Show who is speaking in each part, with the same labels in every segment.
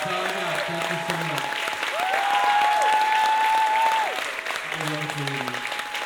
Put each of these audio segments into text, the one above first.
Speaker 1: That's all I got. Thank you so much. I love Canadians.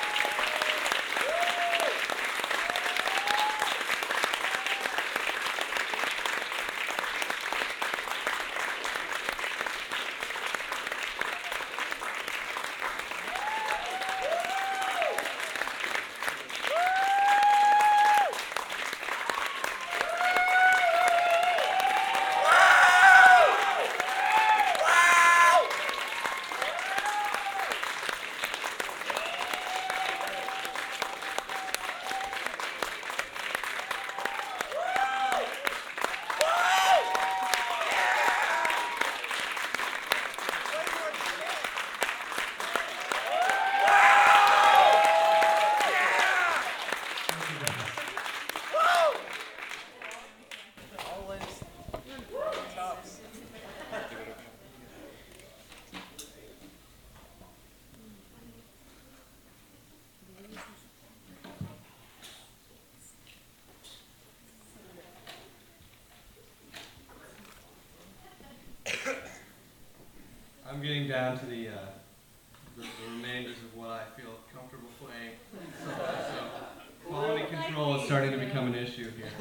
Speaker 1: I'm getting down to the remainders of what I feel comfortable playing. So quality control is starting to become an issue here.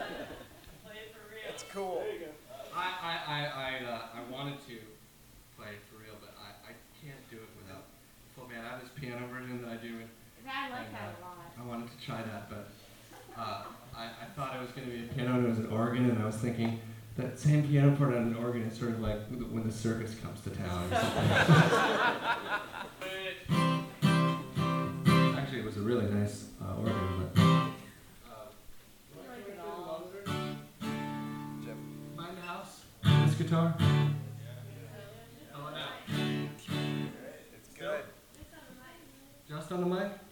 Speaker 2: It's cool.
Speaker 1: I wanted to play for real, but I can't do it without full band. I have this piano version that I do.
Speaker 3: I like that a lot.
Speaker 1: I wanted to try that, but I thought it was going to be a piano and it was an organ, and I was thinking that same piano part on an organ is sort of like when the circus comes to town or something. Actually, it was a really nice organ, but mind the house? This guitar? How about now?
Speaker 2: It's good.
Speaker 1: Just on the mic?